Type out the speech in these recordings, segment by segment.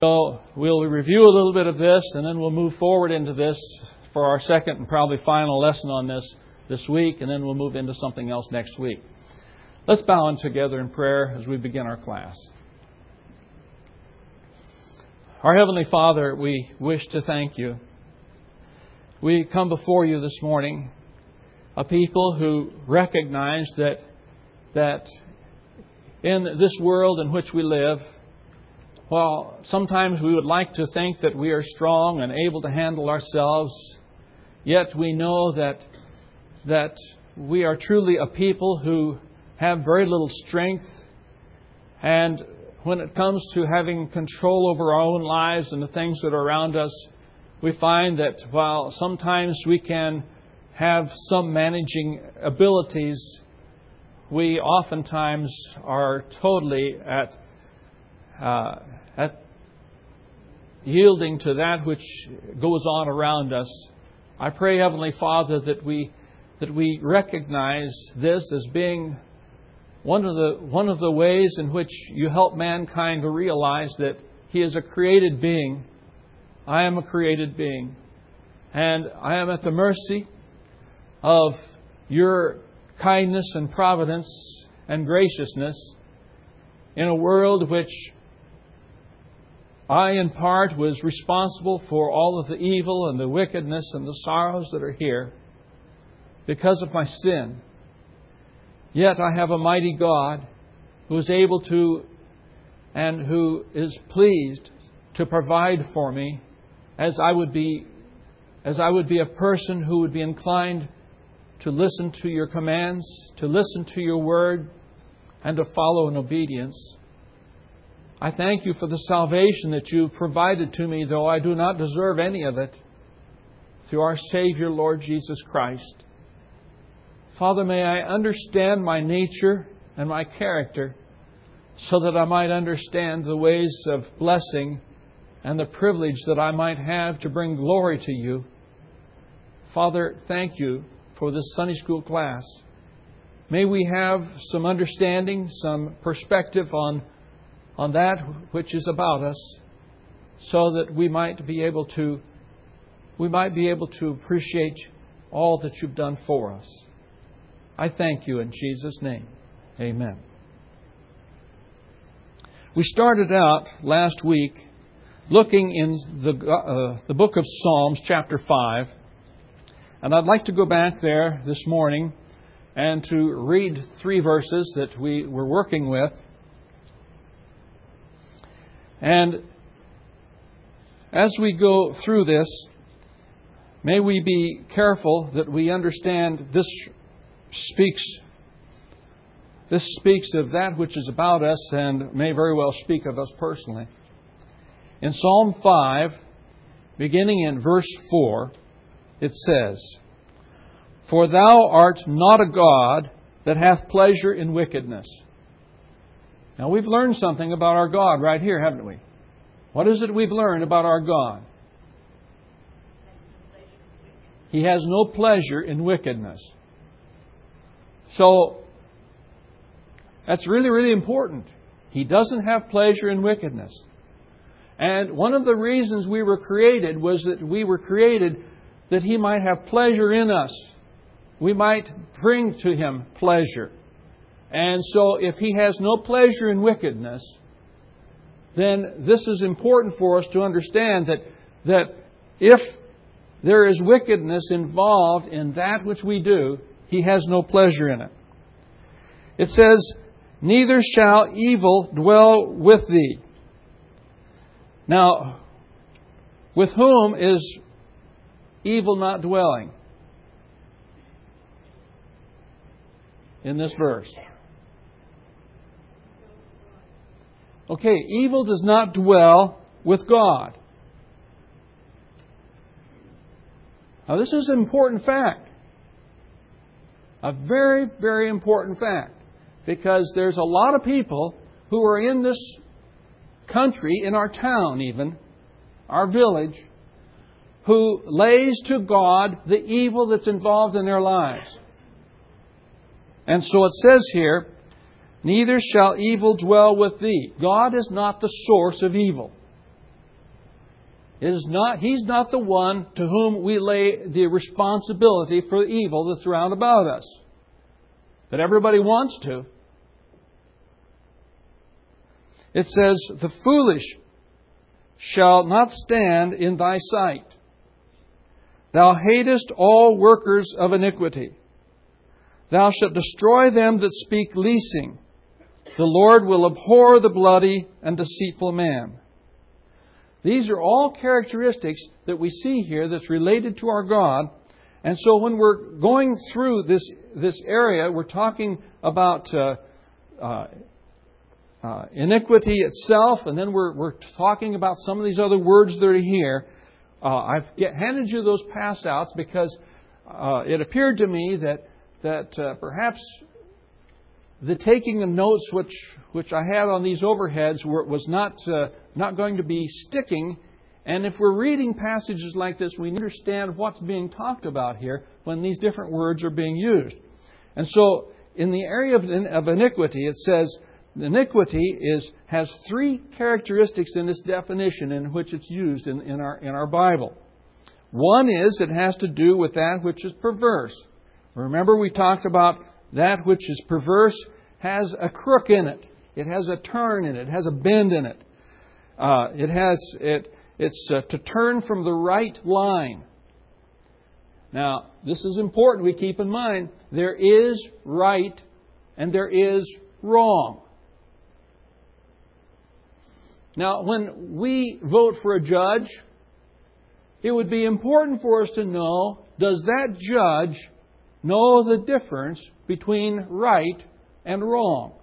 So we'll review a little bit of this, and then we'll move forward into this for our second and probably final lesson on this week, and then we'll move into something else next week. Let's bow in together in prayer as we begin our class. Our Heavenly Father, we wish to thank You. We come before You this morning, a people who recognize that in this world in which we live, while sometimes we would like to think that we are strong and able to handle ourselves, yet we know that we are truly a people who have very little strength. And when it comes to having control over our own lives and the things that are around us, we find that while sometimes we can have some managing abilities, we oftentimes are totally at yielding to that which goes on around us. I pray, Heavenly Father, that we recognize this as being one of the ways in which You help mankind to realize that he is a created being. I am a created being, and I am at the mercy of Your kindness and providence and graciousness in a world which I, in part, was responsible for all of the evil and the wickedness and the sorrows that are here because of my sin. Yet I have a mighty God who is able to and who is pleased to provide for me as I would be a person who would be inclined to listen to Your commands, to listen to Your word, and to follow in obedience. I thank You for the salvation that You provided to me, though I do not deserve any of it, through our Savior, Lord Jesus Christ. Father, may I understand my nature and my character so that I might understand the ways of blessing and the privilege that I might have to bring glory to You. Father, thank You for this Sunday school class. May we have some understanding, some perspective on that which is about us, so that we might be able to appreciate all that You've done for us. I thank You in Jesus' name. Amen. We started out last week looking in the book of Psalms, chapter 5. And I'd like to go back there this morning and to read 3 verses that we were working with. And as we go through this, may we be careful that we understand this speaks of that which is about us and may very well speak of us personally. In Psalm 5, beginning in verse 4, it says, "For Thou art not a God that hath pleasure in wickedness." Now, we've learned something about our God right here, haven't we? What is it we've learned about our God? He has no pleasure in wickedness. So, that's really, really important. He doesn't have pleasure in wickedness. And one of the reasons we were created was that we were created that He might have pleasure in us. We might bring to Him pleasure. And so if He has no pleasure in wickedness, then this is important for us to understand that if there is wickedness involved in that which we do, He has no pleasure in it. It says, "Neither shall evil dwell with thee." Now, with whom is evil not dwelling in this verse? Okay, evil does not dwell with God. Now, this is an important fact. A very, very important fact. Because there's a lot of people who are in this country, in our town even, our village, who lays to God the evil that's involved in their lives. And so it says here, "Neither shall evil dwell with thee." God is not the source of evil. He's not the one to whom we lay the responsibility for the evil that's round about us. That everybody wants to. It says, the foolish shall not stand in thy sight. Thou hatest all workers of iniquity. Thou shalt destroy them that speak leasing. The Lord will abhor the bloody and deceitful man. These are all characteristics that we see here that's related to our God. And so when we're going through this area, we're talking about iniquity itself, and then we're talking about some of these other words that are here. I've handed you those pass-outs because it appeared to me that perhaps the taking of notes which I had on these overheads was not going to be sticking. And if we're reading passages like this, we understand what's being talked about here when these different words are being used. And so, in the area of iniquity, it says iniquity has three characteristics in this definition in which it's used in our Bible. One is it has to do with that which is perverse. Remember, we talked about that which is perverse has a crook in it. It has a turn in it. It has a bend in it. It's to turn from the right line. Now, this is important we keep in mind. There is right and there is wrong. Now, when we vote for a judge, it would be important for us to know, does that judge know the difference between right and wrong?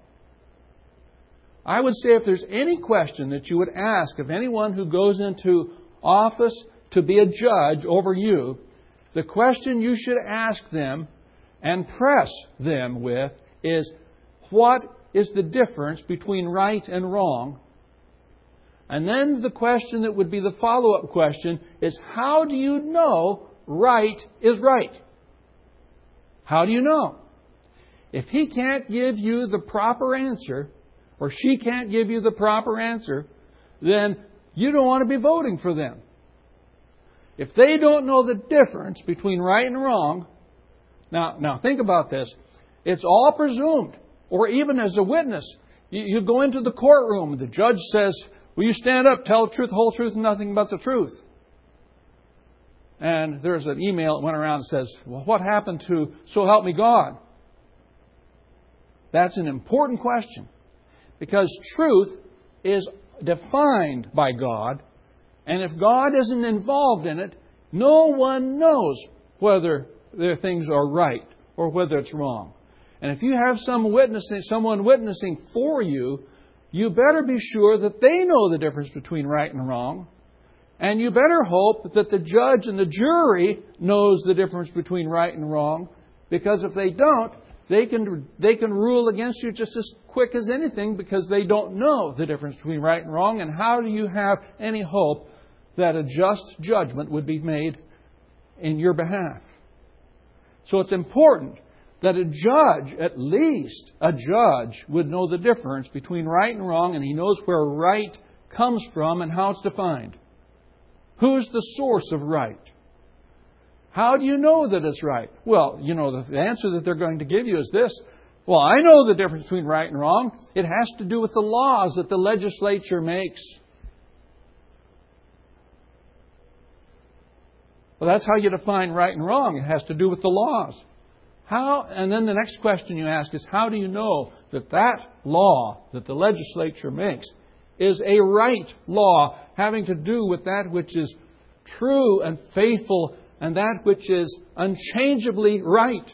I would say if there's any question that you would ask of anyone who goes into office to be a judge over you, the question you should ask them and press them with is, what is the difference between right and wrong? And then the question that would be the follow-up question is, how do you know right is right? How do you know? If he can't give you the proper answer, or she can't give you the proper answer, then you don't want to be voting for them. If they don't know the difference between right and wrong, now think about this. It's all presumed, or even as a witness. You go into the courtroom, and the judge says, will you stand up, tell the truth, the whole truth, and nothing but the truth? And there's an email that went around that says, well, what happened to so help me God? That's an important question. Because truth is defined by God, and if God isn't involved in it, no one knows whether their things are right or whether it's wrong. And if you have someone witnessing for you, you better be sure that they know the difference between right and wrong. And you better hope that the judge and the jury knows the difference between right and wrong. Because if they don't, they can rule against you just as quick as anything because they don't know the difference between right and wrong. And how do you have any hope that a just judgment would be made in your behalf? So it's important that a judge, at least a judge, would know the difference between right and wrong, and he knows where right comes from and how it's defined. Who's the source of right? How do you know that it's right? Well, the answer that they're going to give you is this. Well, I know the difference between right and wrong. It has to do with the laws that the legislature makes. Well, that's how you define right and wrong. It has to do with the laws. How? And then the next question you ask is, how do you know that that law that the legislature makes is a right law having to do with that which is true and faithful and that which is unchangeably right?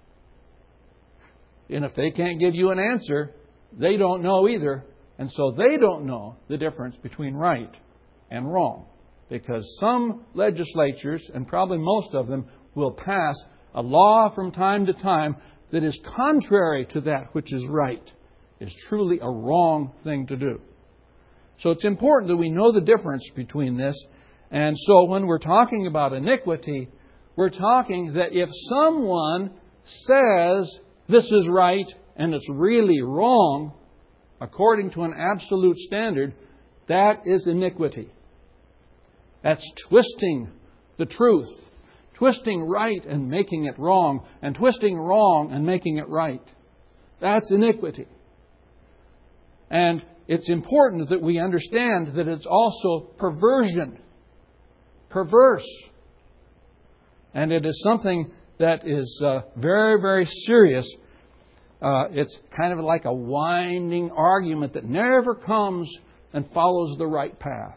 And if they can't give you an answer, they don't know either. And so they don't know the difference between right and wrong. Because some legislatures, and probably most of them, will pass a law from time to time that is contrary to that which is right. Is truly a wrong thing to do. So it's important that we know the difference between this. And so when we're talking about iniquity, we're talking that if someone says this is right and it's really wrong, according to an absolute standard, that is iniquity. That's twisting the truth. Twisting right and making it wrong. And twisting wrong and making it right. That's iniquity. And it's important that we understand that it's also perversion. Perverse. And it is something that is very, very serious. It's kind of like a winding argument that never comes and follows the right path.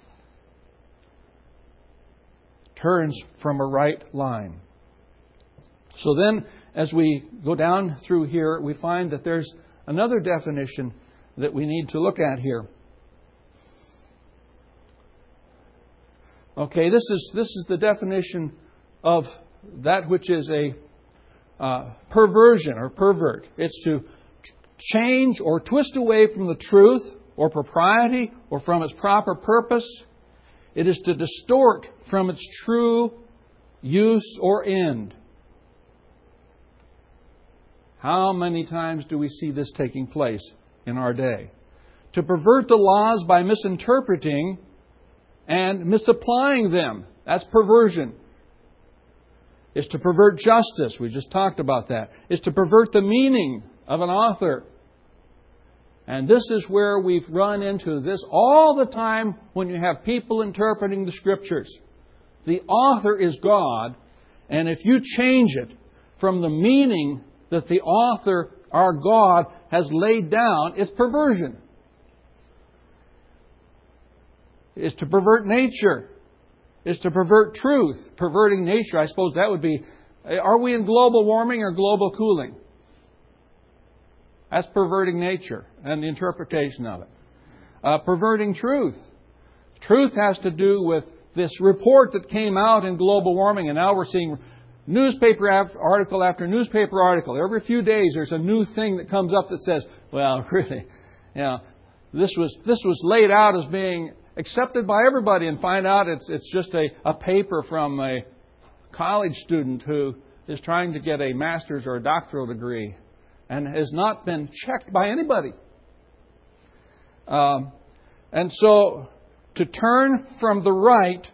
Turns from a right line. So then, as we go down through here, we find that there's another definition that we need to look at here. Okay, this is the definition of that which is a perversion or pervert. It's to change or twist away from the truth or propriety or from its proper purpose. It is to distort from its true use or end. How many times do we see this taking place in our day? To pervert the laws by misinterpreting and misapplying them. That's perversion. It's to pervert justice. We just talked about that. It's to pervert the meaning of an author. And this is where we've run into this all the time when you have people interpreting the Scriptures. The author is God, and if you change it from the meaning that the author, our God, has laid down, it's perversion. It's to pervert nature. It's to pervert truth. Perverting nature, I suppose that would be, are we in global warming or global cooling? That's perverting nature and the interpretation of it. Perverting truth. Truth has to do with this report that came out in global warming, and now we're seeing newspaper article after newspaper article. Every few days there's a new thing that comes up that says, well, really, this was laid out as being accepted by everybody, and find out it's just a paper from a college student who is trying to get a master's or a doctoral degree and has not been checked by anybody. And so to turn from the right,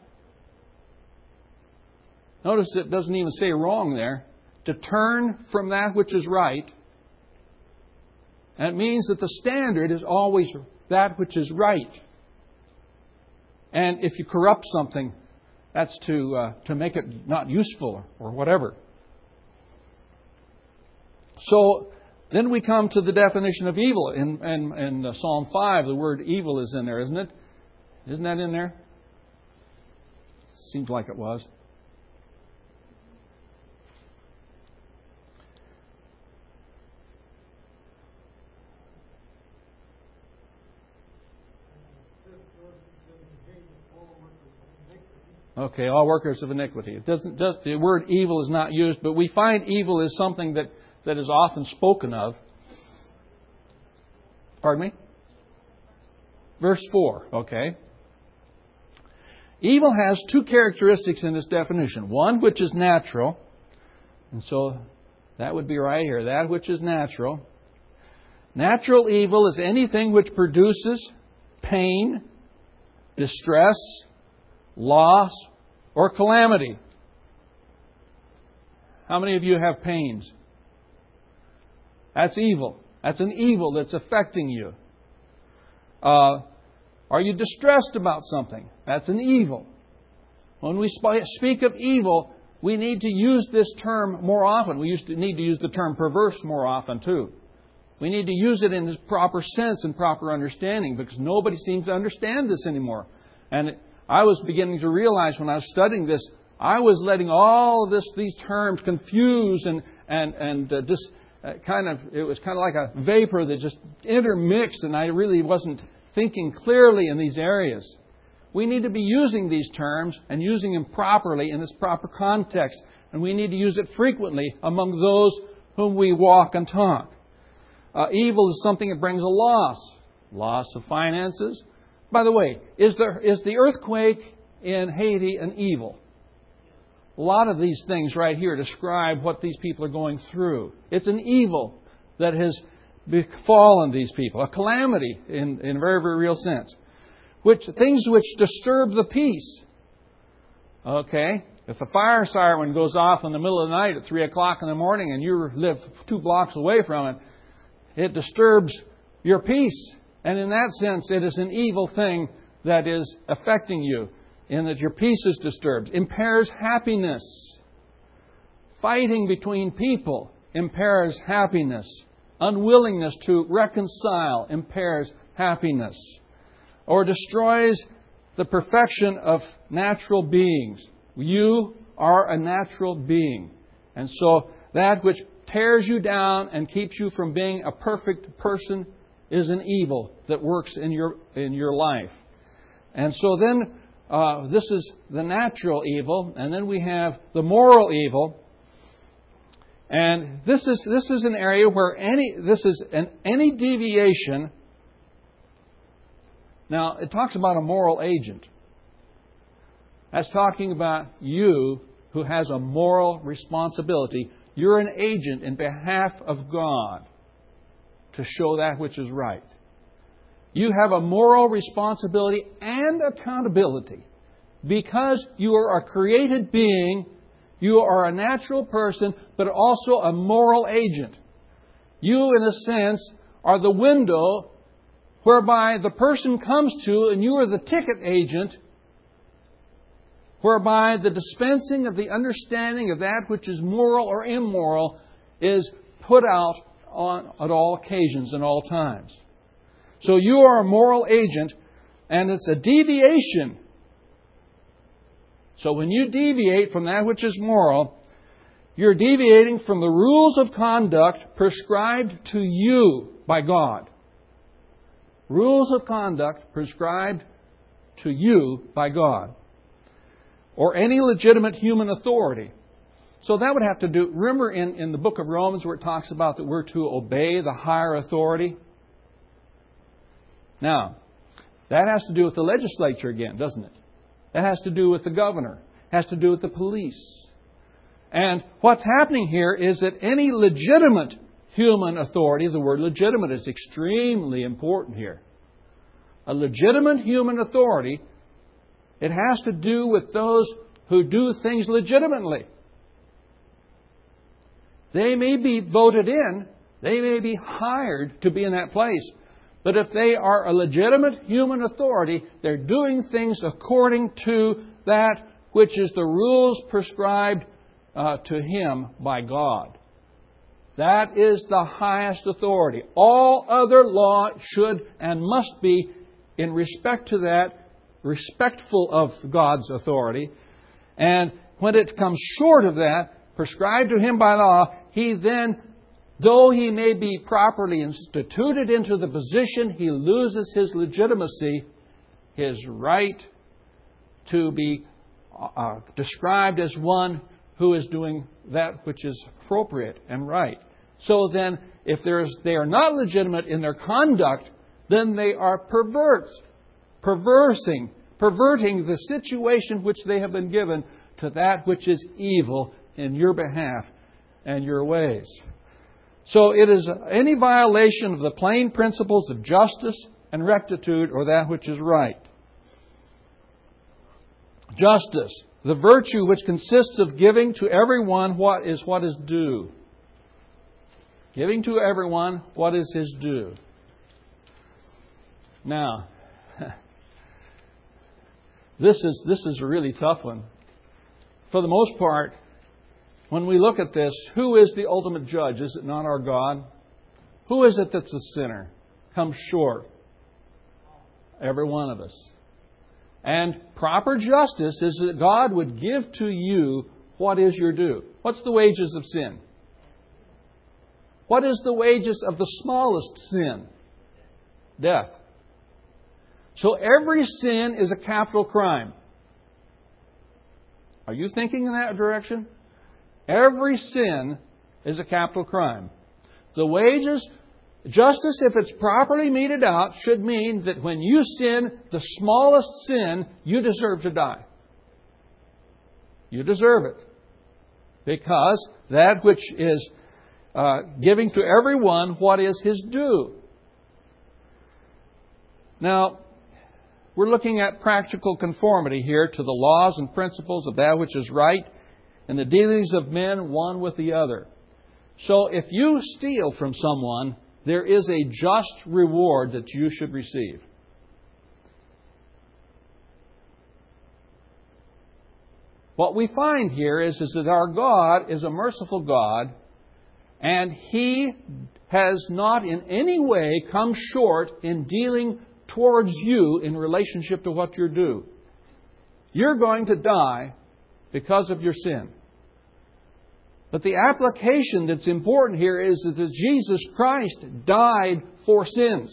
notice it doesn't even say wrong there, to turn from that which is right, that means that the standard is always that which is right. And if you corrupt something, that's to make it not useful or whatever. So then we come to the definition of evil. In Psalm 5, the word evil is in there, isn't it? Isn't that in there? Seems like it was. Okay, all workers of iniquity. The word evil is not used, but we find evil is something that is often spoken of. Pardon me? Verse 4, okay. Evil has two characteristics in this definition. One, which is natural. And so that would be right here. That which is natural. Natural evil is anything which produces pain, distress, loss, or calamity. How many of you have pains? That's evil. That's an evil that's affecting you. Are you distressed about something? That's an evil. When we speak of evil, we need to use this term more often. We need to use the term perverse more often too. We need to use it in its proper sense and proper understanding, because nobody seems to understand this anymore. And I was beginning to realize when I was studying this, I was letting all of these terms confuse and just it was kind of like a vapor that just intermixed, and I really wasn't thinking clearly in these areas. We need to be using these terms and using them properly in its proper context, and we need to use it frequently among those whom we walk and talk. Evil is something that brings a loss of finances. By the way, is the earthquake in Haiti an evil? A lot of these things right here describe what these people are going through. It's an evil that has befallen these people, a calamity in a very, very real sense. Things which disturb the peace. Okay? If the fire siren goes off in the middle of the night at 3 o'clock in the morning and you live 2 blocks away from it, it disturbs your peace. And in that sense, it is an evil thing that is affecting you, in that your peace is disturbed. Impairs happiness. Fighting between people impairs happiness. Unwillingness to reconcile impairs happiness. Or destroys the perfection of natural beings. You are a natural being. And so that which tears you down and keeps you from being a perfect person is an evil that works in your life. And so then this is the natural evil, and then we have the moral evil. And this is an area where any deviation. Now it talks about a moral agent. That's talking about you who has a moral responsibility. You're an agent in behalf of God to show that which is right. You have a moral responsibility and accountability. Because you are a created being, you are a natural person, but also a moral agent. You, in a sense, are the window whereby the person comes to, and you are the ticket agent, whereby the dispensing of the understanding of that which is moral or immoral is put out at all occasions and all times. So you are a moral agent, and it's a deviation. So when you deviate from that which is moral, you're deviating from the rules of conduct prescribed to you by God. Rules of conduct prescribed to you by God. Or any legitimate human authority. So that would have to do, remember in the book of Romans where it talks about that we're to obey the higher authority? Now, that has to do with the legislature again, doesn't it? That has to do with the governor. It has to do with the police. And what's happening here is that any legitimate human authority, the word legitimate is extremely important here. A legitimate human authority, it has to do with those who do things legitimately. They may be voted in, they may be hired to be in that place, but if they are a legitimate human authority, they're doing things according to that which is the rules prescribed to him by God. That is the highest authority. All other law should and must be, in respect to that, respectful of God's authority. And when it comes short of that, prescribed to him by law, he then, though he may be properly instituted into the position, he loses his legitimacy, his right to be described as one who is doing that which is appropriate and right. So then, if they are not legitimate in their conduct, then they are perverting the situation which they have been given to that which is evil in your behalf and your ways. So it is any violation of the plain principles of justice and rectitude or that which is right. Justice, the virtue which consists of giving to everyone what is due. Giving to everyone what is his due. Now, this is a really tough one. For the most part, when we look at this, who is the ultimate judge? Is it not our God? Who is it that's a sinner? Comes short. Every one of us. And proper justice is that God would give to you what is your due. What's the wages of sin? What is the wages of the smallest sin? Death. So every sin is a capital crime. Are you thinking in that direction? Every sin is a capital crime. The wages, justice, if it's properly meted out, should mean that when you sin, the smallest sin, you deserve to die. You deserve it. Because that which is giving to everyone what is his due. Now, we're looking at practical conformity here to the laws and principles of that which is right and the dealings of men one with the other. So if you steal from someone, there is a just reward that you should receive. What we find here is that our God is a merciful God, and He has not in any way come short in dealing towards you in relationship to what you're due. You're going to die because of your sin. But the application that's important here is that Jesus Christ died for sins.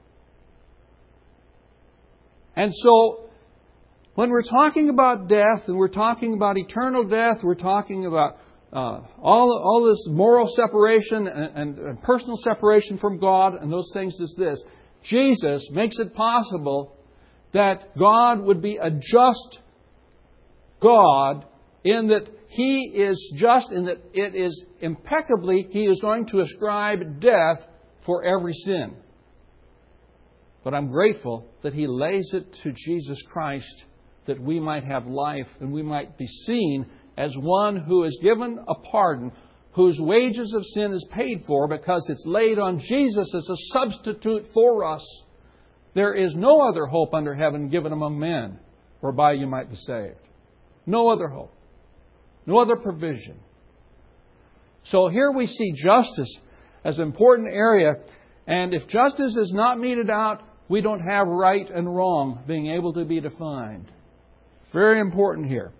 And so, when we're talking about death, and we're talking about eternal death, we're talking about all this moral separation and personal separation from God, and those things is this. Jesus makes it possible that God would be a just God in that He is just, in that it is impeccably, He is going to ascribe death for every sin. But I'm grateful that He lays it to Jesus Christ that we might have life and we might be seen as one who is given a pardon, whose wages of sin is paid for because it's laid on Jesus as a substitute for us. There is no other hope under heaven given among men whereby you might be saved. No other hope. No other provision. So here we see justice as an important area. And if justice is not meted out, we don't have right and wrong being able to be defined. Very important here.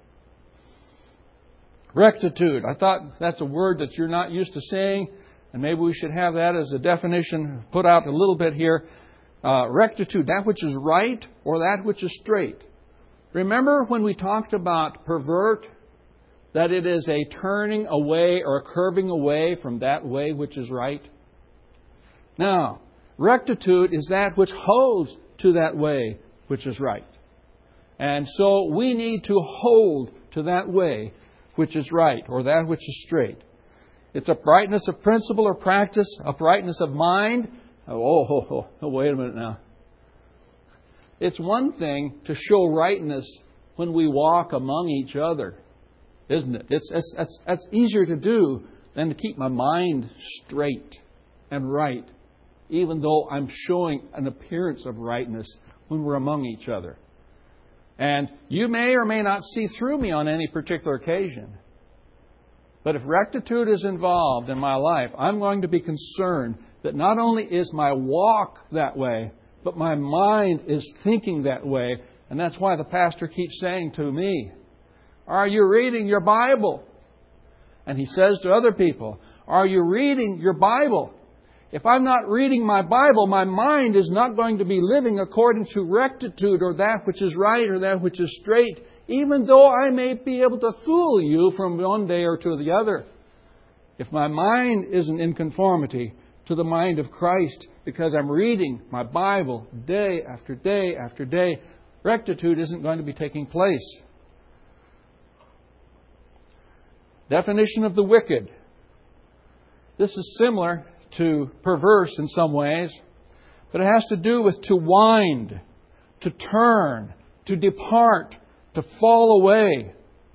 Rectitude. I thought that's a word that you're not used to saying, and maybe we should have that as a definition put out a little bit here. Rectitude, that which is right or that which is straight. Remember when we talked about pervert, that it is a turning away or a curving away from that way which is right? Now, rectitude is that which holds to that way which is right. And so we need to hold to that way which is right or that which is straight. It's uprightness of principle or practice, uprightness of mind. Wait a minute now. It's one thing to show rightness when we walk among each other, isn't it? That's easier to do than to keep my mind straight and right, even though I'm showing an appearance of rightness when we're among each other. And you may or may not see through me on any particular occasion. But if rectitude is involved in my life, I'm going to be concerned that not only is my walk that way, but my mind is thinking that way. And that's why the pastor keeps saying to me, "Are you reading your Bible?" And he says to other people, "Are you reading your Bible?" If I'm not reading my Bible, my mind is not going to be living according to rectitude or that which is right or that which is straight, even though I may be able to fool you from one day or to the other. If my mind isn't in conformity to the mind of Christ because I'm reading my Bible day after day after day, rectitude isn't going to be taking place. Definition of the wicked. This is similar to perverse in some ways, but it has to do with to wind, to turn, to depart, to fall away.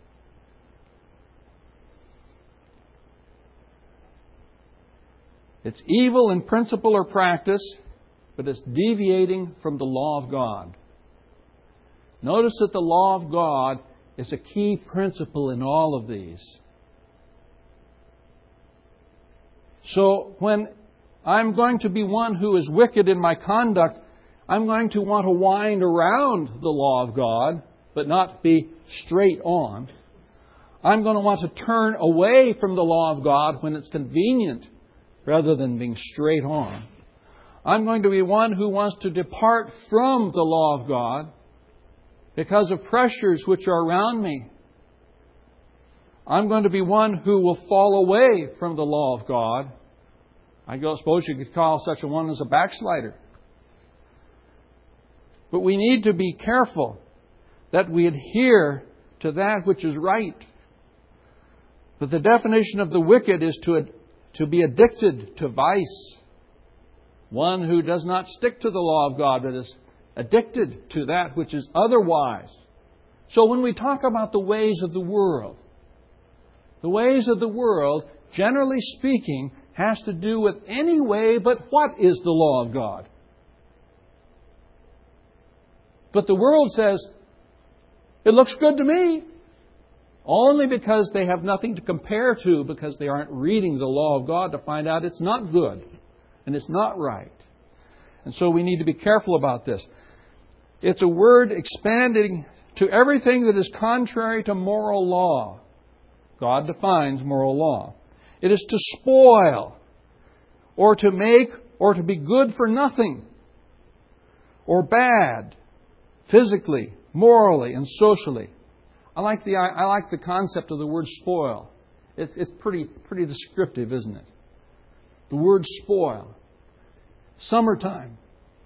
It's evil in principle or practice, but it's deviating from the law of God. Notice that the law of God is a key principle in all of these. So when I'm going to be one who is wicked in my conduct, I'm going to want to wind around the law of God, but not be straight on. I'm going to want to turn away from the law of God when it's convenient, rather than being straight on. I'm going to be one who wants to depart from the law of God because of pressures which are around me. I'm going to be one who will fall away from the law of God. I suppose you could call such a one as a backslider. But we need to be careful that we adhere to that which is right. But the definition of the wicked is to be addicted to vice. One who does not stick to the law of God, but addicted to that which is otherwise. So when we talk about the ways of the world, generally speaking, has to do with any way but what is the law of God. But the world says, it looks good to me. Only because they have nothing to compare to, because they aren't reading the law of God to find out it's not good and it's not right. And so we need to be careful about this. It's a word expanding to everything that is contrary to moral law. God defines moral law. It is to spoil, or to make, or to be good for nothing, or bad, physically, morally, and socially. I like the concept of the word spoil. It's pretty descriptive, isn't it? The word spoil. Summertime.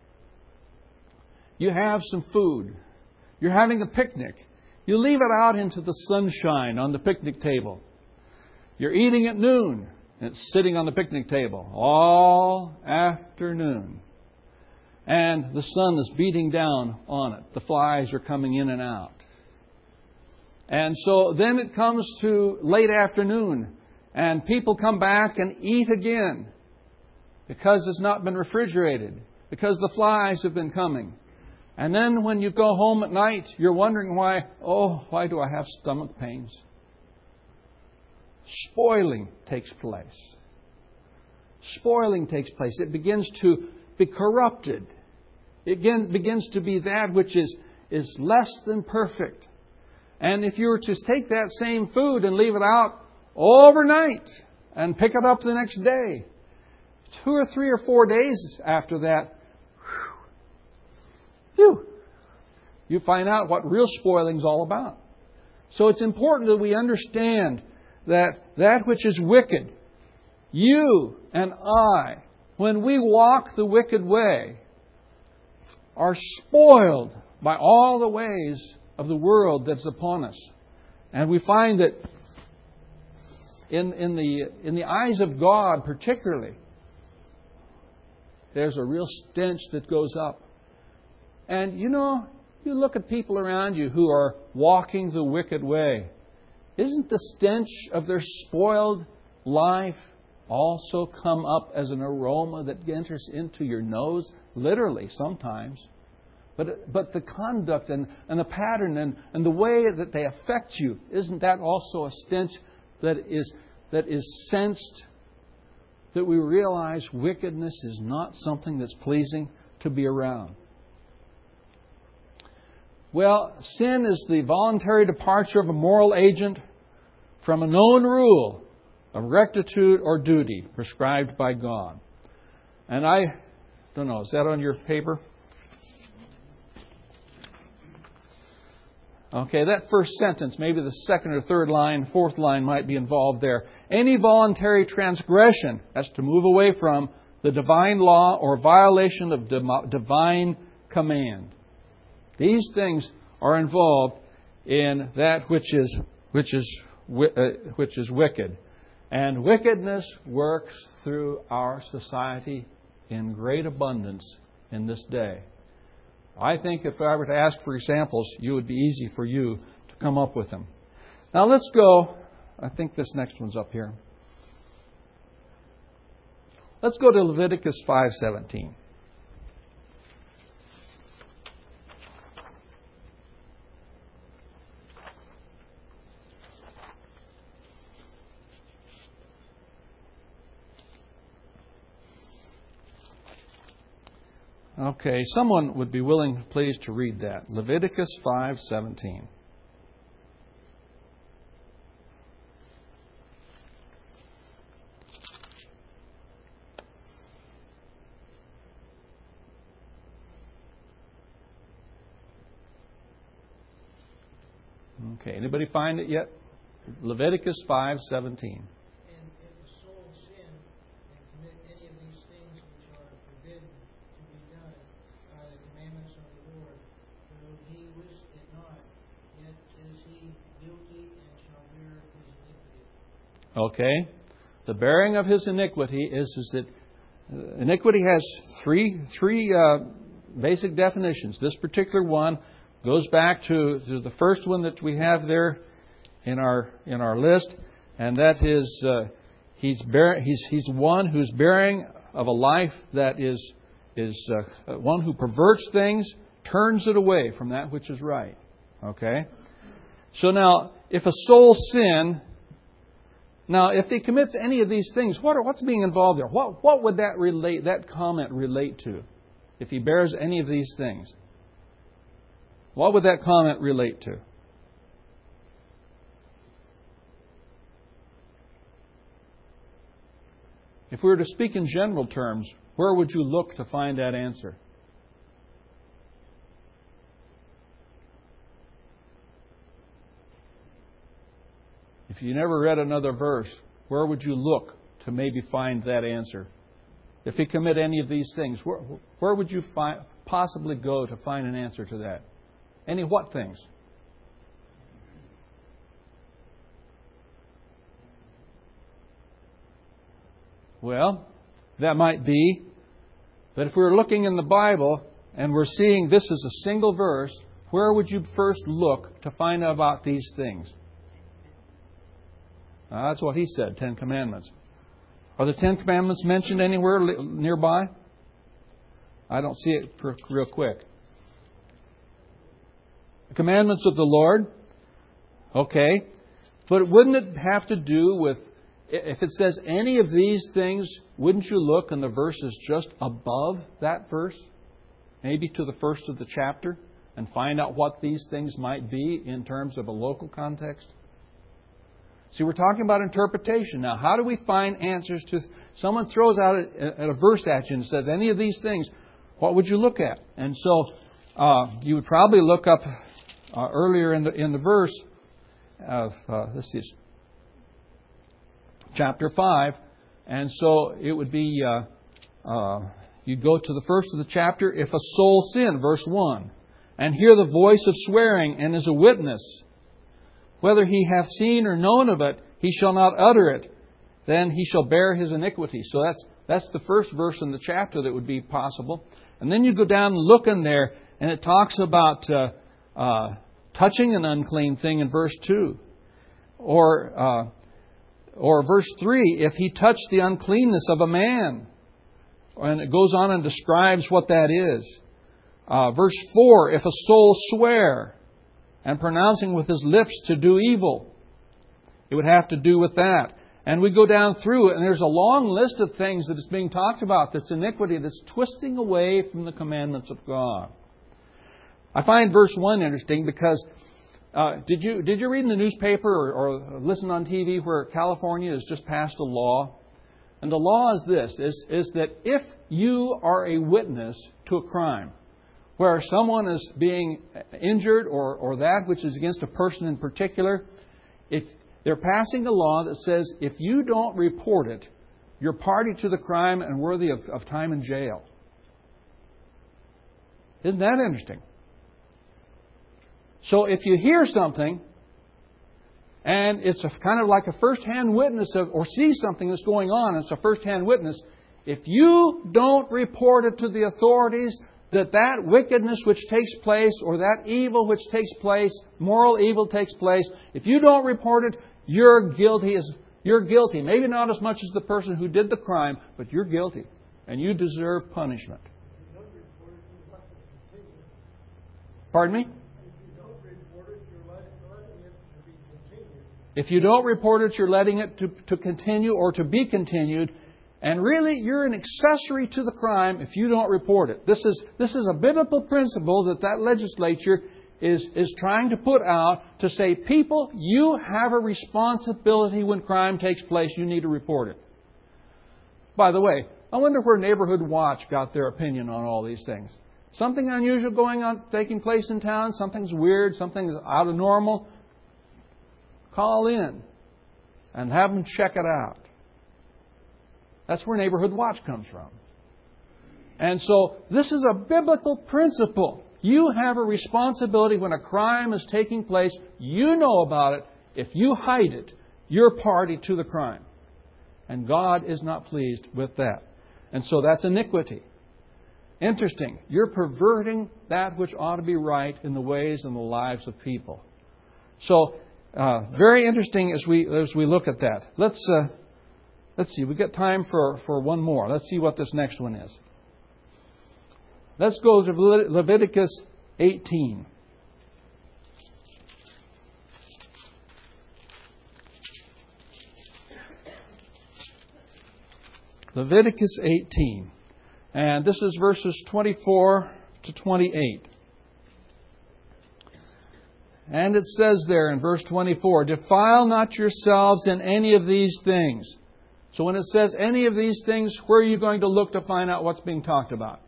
You have some food. You're having a picnic. You leave it out into the sunshine on the picnic table. You're eating at noon, and it's sitting on the picnic table all afternoon. And the sun is beating down on it. The flies are coming in and out. And so then it comes to late afternoon, and people come back and eat again because it's not been refrigerated, because the flies have been coming. And then when you go home at night, you're wondering why do I have stomach pains? Spoiling takes place. Spoiling takes place. It begins to be corrupted. It begins to be that which is less than perfect. And if you were to take that same food and leave it out overnight and pick it up the next day, 2 or 3 or 4 days after that, you find out what real spoiling is all about. So it's important that we understand that which is wicked, you and I, when we walk the wicked way, are spoiled by all the ways of the world that's upon us. And we find that in the eyes of God particularly, there's a real stench that goes up. And you look at people around you who are walking the wicked way. Isn't the stench of their spoiled life also come up as an aroma that enters into your nose? Literally, sometimes. But the conduct and the pattern and the way that they affect you, isn't that also a stench that is sensed? That we realize wickedness is not something that's pleasing to be around. Well, sin is the voluntary departure of a moral agent from a known rule of rectitude or duty prescribed by God. And I don't know, is that on your paper? Okay, that first sentence, maybe the second or third line, fourth line might be involved there. Any voluntary transgression, that's to move away from the divine law or violation of divine command. These things are involved in that which is wicked. And wickedness works through our society in great abundance in this day. I think if I were to ask for examples, it would be easy for you to come up with them. Now let's go. I think this next one's up here. Let's go to Leviticus 5:17. Okay, someone would be willing, please, to read that. Leviticus 5:17. Okay, anybody find it yet? Leviticus 5:17. Okay. The bearing of his iniquity is that iniquity has three basic definitions. This particular one goes back to the first one that we have there in our list, and that is he's one who's bearing of a life that is one who perverts things, turns it away from that which is right. Okay? So now, if a soul sin, now if they commit any of these things, what's being involved there? What would that comment relate to? If he bears any of these things, what would that comment relate to? If we were to speak in general terms, where would you look to find that answer? If you never read another verse, where would you look to maybe find that answer? If he commit any of these things, where would you possibly go to find an answer to that? Any what things? Well, that might be. But if we were looking in the Bible and we're seeing this is a single verse, where would you first look to find out about these things? That's what he said, 10 Commandments. Are the 10 Commandments mentioned anywhere nearby? I don't see it real quick. The commandments of the Lord. Okay. But wouldn't it have to do with, if it says any of these things, wouldn't you look in the verses just above that verse? Maybe to the first of the chapter and find out what these things might be in terms of a local context? See, we're talking about interpretation. Now, how do we find answers to... Someone throws out a verse at you and says, any of these things, what would you look at? And so, you would probably look up earlier in the verse of, let's see, chapter 5. And so, it would be, you go to the first of the chapter, if a soul sin, verse 1, and hear the voice of swearing and is a witness, whether he hath seen or known of it, he shall not utter it. Then he shall bear his iniquity. So that's the first verse in the chapter that would be possible. And then you go down and look in there, and it talks about touching an unclean thing in verse 2. Or verse 3, if he touch the uncleanness of a man. And it goes on and describes what that is. Verse 4, if a soul swear, and pronouncing with his lips to do evil. It would have to do with that. And we go down through it, and there's a long list of things that is being talked about that's iniquity, that's twisting away from the commandments of God. I find verse 1 interesting because did you read in the newspaper or listen on TV where California has just passed a law? And the law is this, is that if you are a witness to a crime, where someone is being injured or that which is against a person in particular, if they're passing a law that says if you don't report it, you're party to the crime and worthy of time in jail. Isn't that interesting? So if you hear something and it's kind of like a first-hand witness or see something that's going on, and it's a first-hand witness, if you don't report it to the authorities, that wickedness which takes place or that evil which takes place, moral evil takes place, if you don't report it, you're guilty. You're guilty. Maybe not as much as the person who did the crime, but you're guilty. And you deserve punishment. Pardon me? If you don't report it, you're letting it to continue or to be continued. And really, you're an accessory to the crime if you don't report it. This is a biblical principle that legislature is trying to put out to say, people, you have a responsibility when crime takes place. You need to report it. By the way, I wonder where Neighborhood Watch got their opinion on all these things. Something unusual taking place in town, something's weird, something's out of normal. Call in and have them check it out. That's where Neighborhood Watch comes from. And so this is a biblical principle. You have a responsibility when a crime is taking place. You know about it. If you hide it, you're party to the crime. And God is not pleased with that. And so that's iniquity. Interesting. You're perverting that which ought to be right in the ways and the lives of people. So, very interesting as we look at that. Let's see. We've got time for one more. Let's see what this next one is. Let's go to Leviticus 18. Leviticus 18. And this is verses 24 to 28. And it says there in verse 24, defile not yourselves in any of these things. So when it says any of these things, where are you going to look to find out what's being talked about?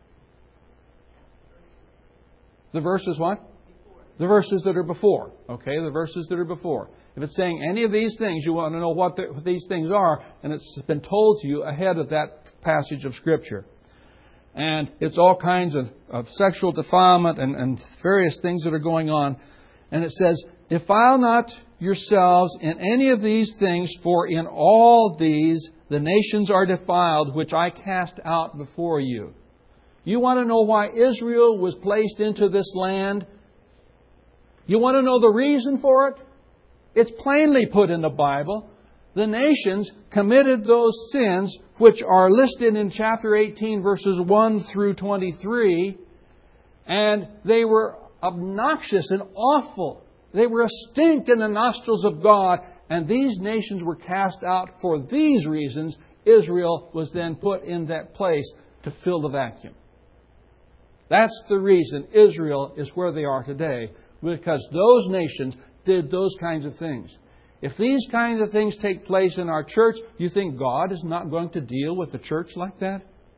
The verses what? The verses that are before. Okay, the verses that are before. If it's saying any of these things, you want to know what these things are, and it's been told to you ahead of that passage of Scripture. And it's all kinds of sexual defilement and various things that are going on. And it says, defile not yourselves in any of these things, for in all these the nations are defiled, which I cast out before you. You want to know why Israel was placed into this land? You want to know the reason for it? It's plainly put in the Bible. The nations committed those sins which are listed in chapter 18, verses 1 through 23, and they were obnoxious and awful. They were a stink in the nostrils of God, and these nations were cast out for these reasons. Israel was then put in that place to fill the vacuum. That's the reason Israel is where they are today, because those nations did those kinds of things. If these kinds of things take place in our church, you think God is not going to deal with the church like that?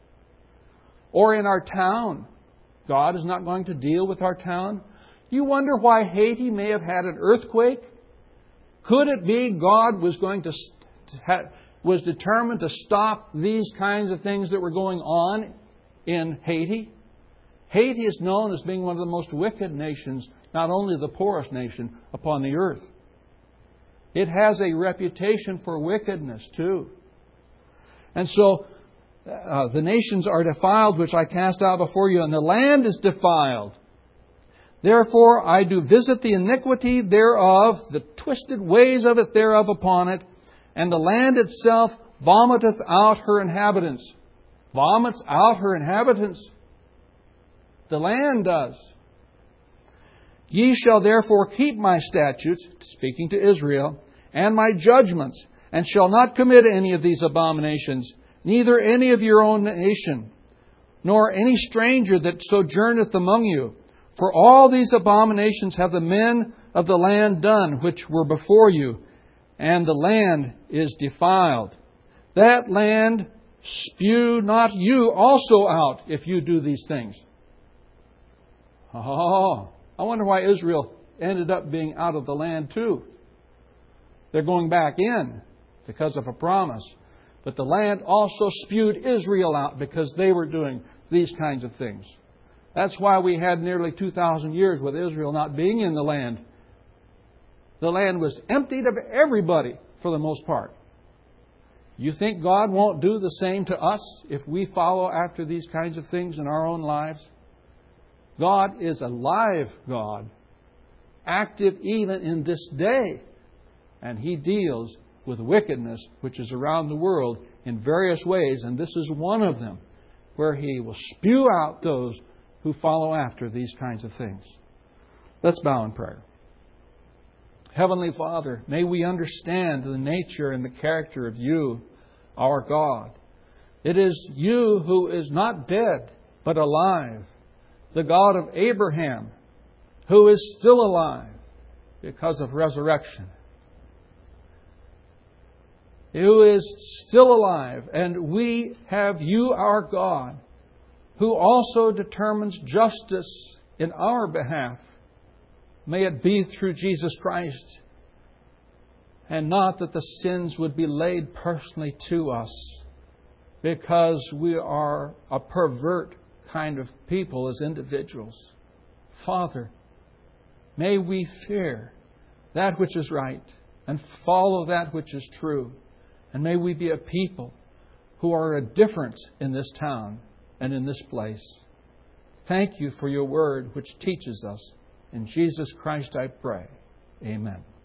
Or in our town, God is not going to deal with our town? You wonder why Haiti may have had an earthquake? Could it be God was was determined to stop these kinds of things that were going on in Haiti? Haiti is known as being one of the most wicked nations, not only the poorest nation upon the earth. It has a reputation for wickedness too. And so the nations are defiled, which I cast out before you, and the land is defiled. Therefore I do visit the iniquity thereof, the twisted ways of it thereof upon it, and the land itself vomiteth out her inhabitants. Vomits out her inhabitants. The land does. Ye shall therefore keep my statutes, speaking to Israel, and my judgments, and shall not commit any of these abominations, neither any of your own nation, nor any stranger that sojourneth among you. For all these abominations have the men of the land done, which were before you, and the land is defiled. That land spew not you also out, if you do these things. Oh, I wonder why Israel ended up being out of the land too. They're going back in because of a promise. But the land also spewed Israel out because they were doing these kinds of things. That's why we had nearly 2,000 years with Israel not being in the land. The land was emptied of everybody for the most part. You think God won't do the same to us if we follow after these kinds of things in our own lives? God is a live God, active even in this day. And He deals with wickedness which is around the world in various ways. And this is one of them, where He will spew out those who follow after these kinds of things. Let's bow in prayer. Heavenly Father, may we understand the nature and the character of You, our God. It is You who is not dead, but alive. The God of Abraham, who is still alive because of resurrection. Who is still alive. And we have You, our God, who also determines justice in our behalf. May it be through Jesus Christ, and not that the sins would be laid personally to us, because we are a pervert kind of people as individuals. Father, may we fear that which is right and follow that which is true. And may we be a people who are a difference in this town. and in this place. Thank you for your word which teaches us. In Jesus Christ I pray. Amen.